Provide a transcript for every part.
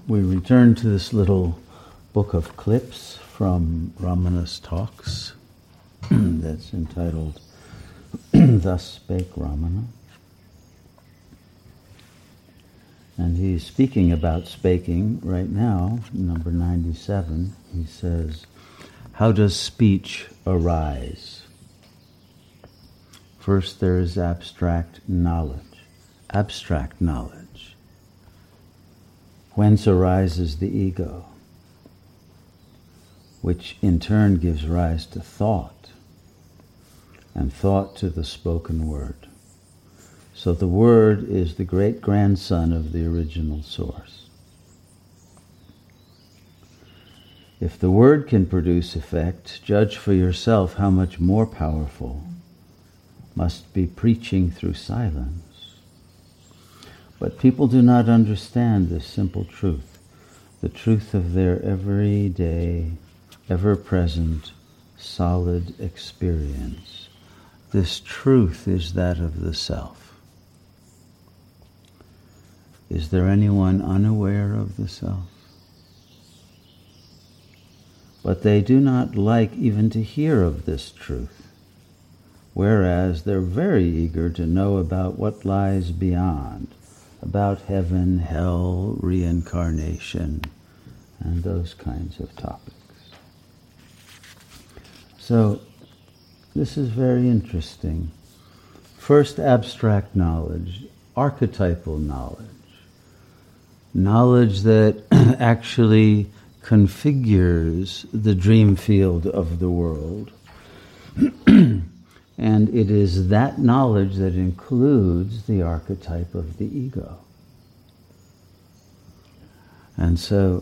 we return to this little book of clips from Ramana's talks that's entitled Thus Spake Ramana. And he's speaking about spaking right now, number 97. He says, how does speech arise? First there is abstract knowledge. Abstract knowledge. Whence arises the ego, which in turn gives rise to thought, and thought to the spoken word. So the word is the great-grandson of the original source. If the word can produce effect, judge for yourself how much more powerful must be preaching through silence. But people do not understand this simple truth, the truth of their everyday, ever-present, solid experience. This truth is that of the self. Is there anyone unaware of the self? But they do not like even to hear of this truth, whereas they're very eager to know about what lies beyond, about heaven, hell, reincarnation, and those kinds of topics. So, this is very interesting. First, abstract knowledge, archetypal knowledge. Knowledge that actually configures the dream field of the world. And it is that knowledge that includes the archetype of the ego. And so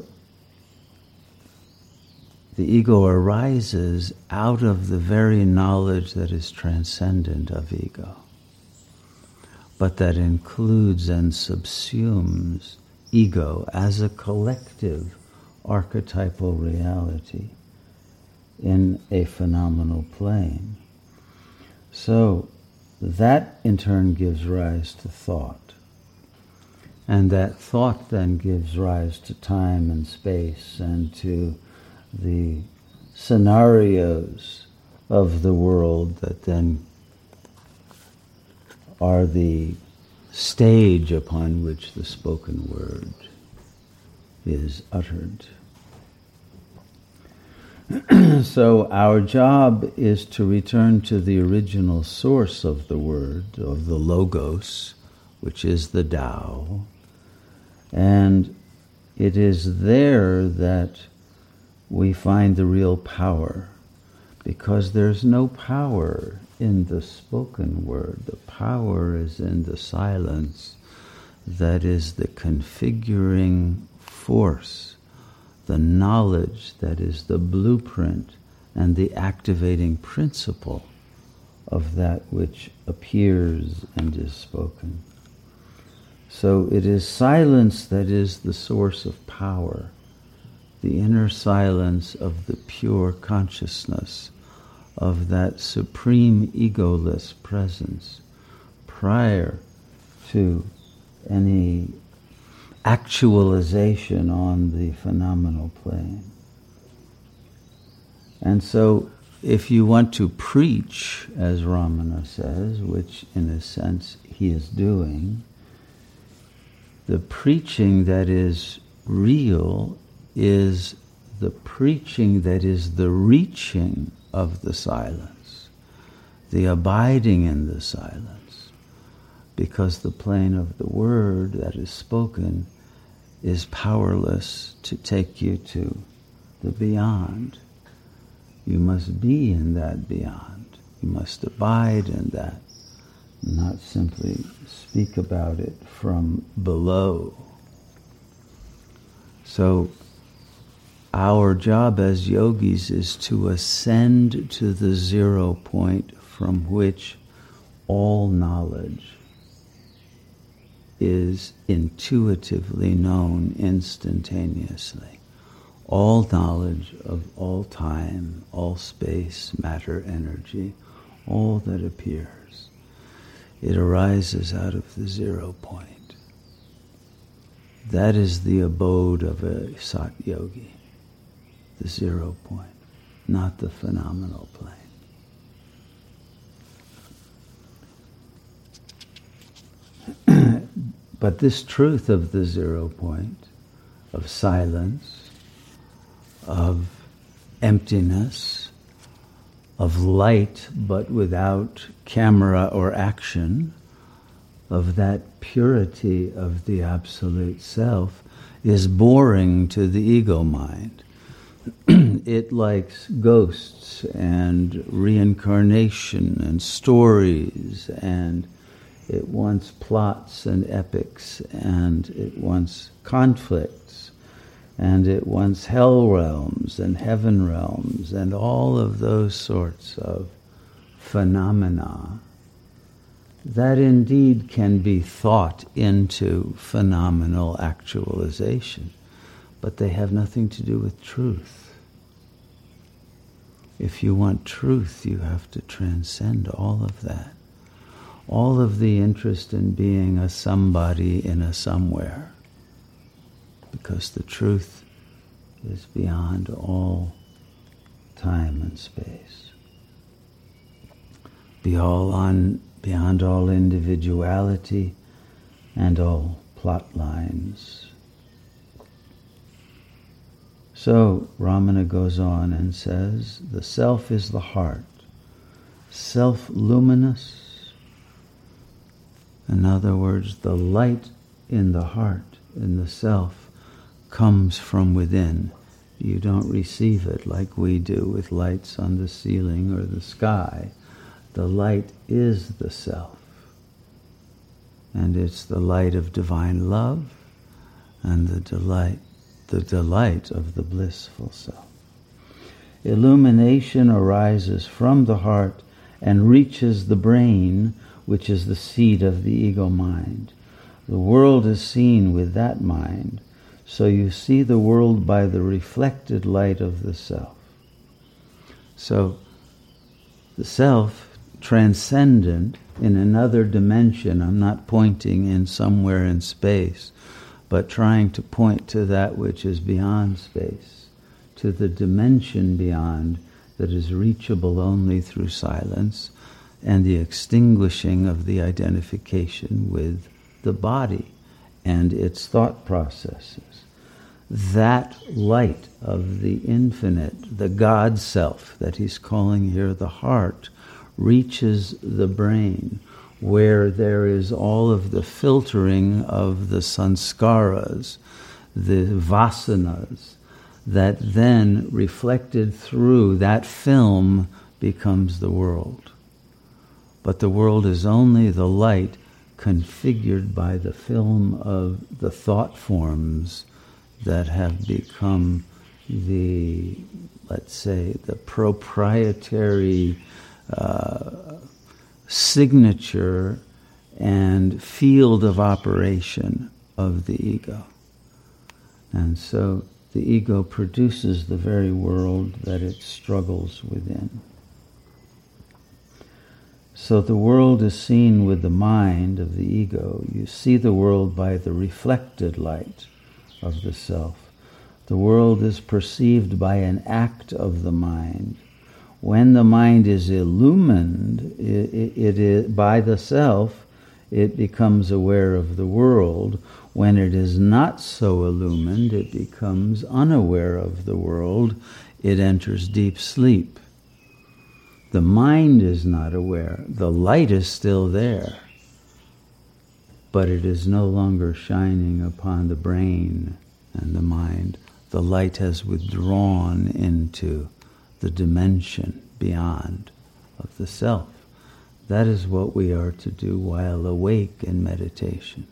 the ego arises out of the very knowledge that is transcendent of ego, but that includes and subsumes ego as a collective archetypal reality in a phenomenal plane. So that in turn gives rise to thought. And that thought then gives rise to time and space and to the scenarios of the world that then are the stage upon which the spoken word is uttered. So our job is to return to the original source of the word, of the logos, which is the Tao, and it is there that we find the real power, because there's no power in the spoken word. The power is in the silence that is the configuring force, the knowledge that is the blueprint and the activating principle of that which appears and is spoken. So it is silence that is the source of power, the inner silence of the pure consciousness of that supreme egoless presence prior to any actualization on the phenomenal plane. And so if you want to preach, as Ramana says, which in a sense he is doing, the preaching that is real is the preaching that is the reaching of the silence, the abiding in the silence, because the plane of the word that is spoken is powerless to take you to the beyond. You must be in that beyond. You must abide in that, not simply speak about it from below. So our job as yogis is to ascend to the 0 point from which all knowledge is intuitively known instantaneously. All knowledge of all time, all space, matter, energy, all that appears, it arises out of the 0 point. That is the abode of a Sat Yogi, the 0 point, not the phenomenal plane. But this truth of the 0 point, of silence, of emptiness, of light but without camera or action, of that purity of the Absolute Self, is boring to the ego mind. It likes ghosts and reincarnation and stories, and it wants plots and epics, and it wants conflicts, and it wants hell realms and heaven realms and all of those sorts of phenomena that indeed can be thought into phenomenal actualization, but they have nothing to do with truth. If you want truth, you have to transcend all of that. All of the interest in being a somebody in a somewhere, because the truth is beyond all time and space, beyond all individuality and all plot lines. So Ramana goes on and says, the self is the heart, self-luminous. In other words, the light in the heart, in the self, comes from within. You don't receive it like we do with lights on the ceiling or the sky. The light is the self. And it's the light of divine love and the delight of the blissful self. Illumination arises from the heart and reaches the brain, which is the seat of the ego mind. The world is seen with that mind, so you see the world by the reflected light of the self. So the self, transcendent in another dimension, I'm not pointing in somewhere in space, but trying to point to that which is beyond space, to the dimension beyond that is reachable only through silence and the extinguishing of the identification with the body and its thought processes. That light of the infinite, the God self that he's calling here the heart, reaches the brain, where there is all of the filtering of the sanskaras, the vasanas, that then reflected through that film becomes the world. But the world is only the light configured by the film of the thought forms that have become the, let's say, the proprietary signature and field of operation of the ego. And so the ego produces the very world that it struggles within. So the world is seen with the mind of the ego. You see the world by the reflected light of the self. The world is perceived by an act of the mind. When the mind is illumined it is, by the self, it becomes aware of the world. When it is not so illumined, it becomes unaware of the world. It enters deep sleep. The mind is not aware. The light is still there, but it is no longer shining upon the brain and the mind. The light has withdrawn into the dimension beyond of the self. That is what we are to do while awake in meditation.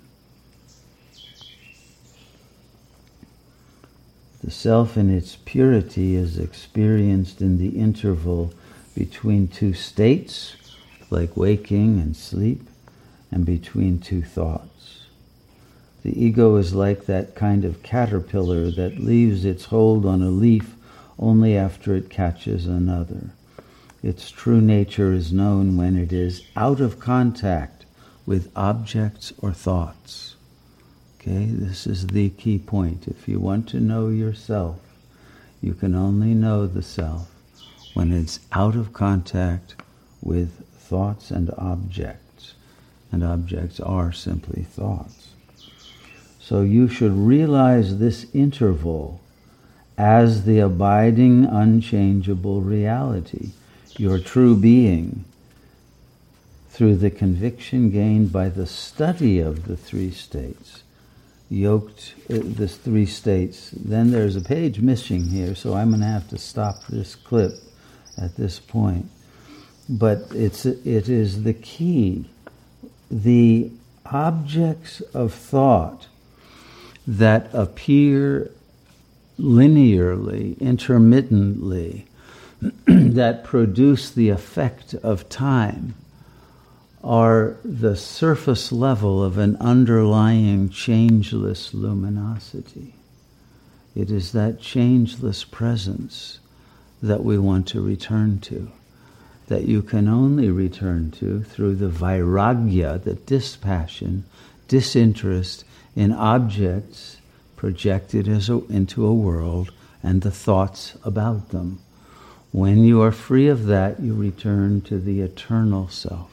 The self in its purity is experienced in the interval between two states, like waking and sleep, and between two thoughts. The ego is like that kind of caterpillar that leaves its hold on a leaf only after it catches another. Its true nature is known when it is out of contact with objects or thoughts. Okay, this is the key point. If you want to know yourself, you can only know the self when it's out of contact with thoughts and objects. And objects are simply thoughts. So you should realize this interval as the abiding, unchangeable reality, your true being, through the conviction gained by the study of the three states. The three states. Then there's a page missing here, so I'm going to have to stop this clip at this point. But it is the key. The objects of thought that appear linearly, intermittently, that produce the effect of time, are the surface level of an underlying changeless luminosity. It is that changeless presence that we want to return to, that you can only return to through the vairagya, the dispassion, disinterest in objects projected into a world and the thoughts about them. When you are free of that, you return to the eternal self.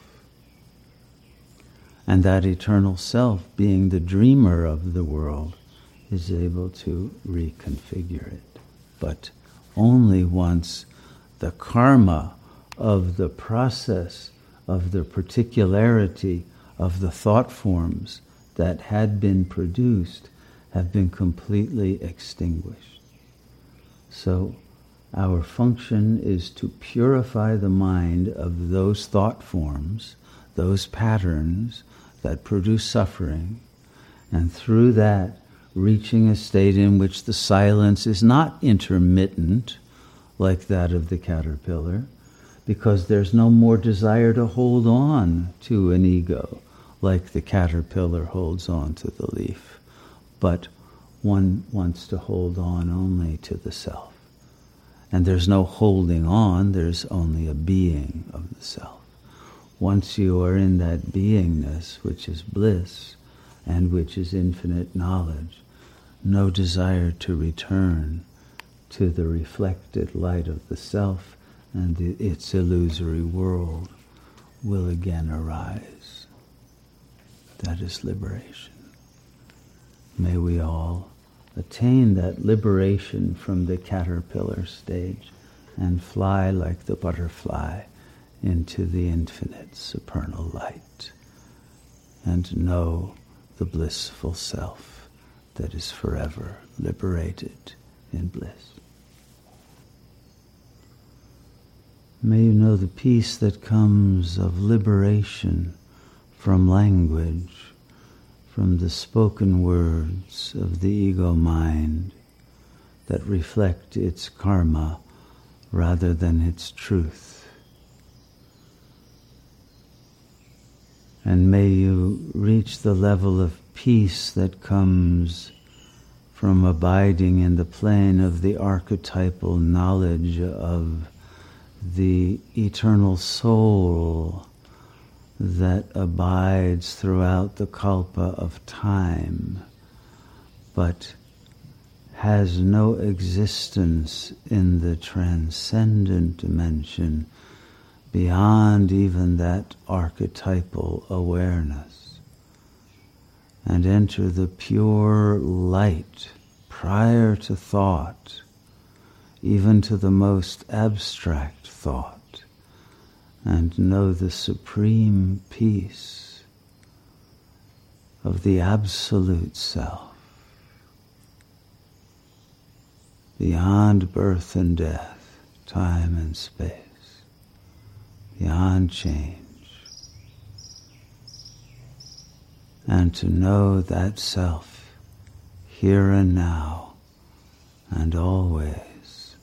And that eternal self, being the dreamer of the world, is able to reconfigure it. But only once the karma of the process, of the particularity of the thought forms that had been produced have been completely extinguished. So our function is to purify the mind of those thought forms, those patterns that produce suffering, and through that reaching a state in which the silence is not intermittent like that of the caterpillar, because there's no more desire to hold on to an ego like the caterpillar holds on to the leaf, but one wants to hold on only to the self. And there's no holding on, there's only a being of the self. Once you are in that beingness, which is bliss and which is infinite knowledge, no desire to return to the reflected light of the self and its illusory world will again arise. That is liberation. May we all attain that liberation from the caterpillar stage and fly like the butterfly into the infinite supernal light and know the blissful self that is forever liberated in bliss. May you know the peace that comes of liberation from language, from the spoken words of the ego mind that reflect its karma rather than its truth. And may you reach the level of peace that comes from abiding in the plane of the archetypal knowledge of the eternal soul that abides throughout the kalpa of time, but has no existence in the transcendent dimension beyond even that archetypal awareness, and enter the pure light prior to thought, even to the most abstract thought, and know the supreme peace of the absolute self, beyond birth and death, time and space, beyond change, and to know that self here and now and always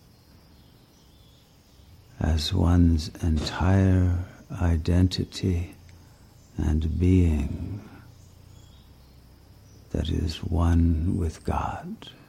as one's entire identity and being that is one with God.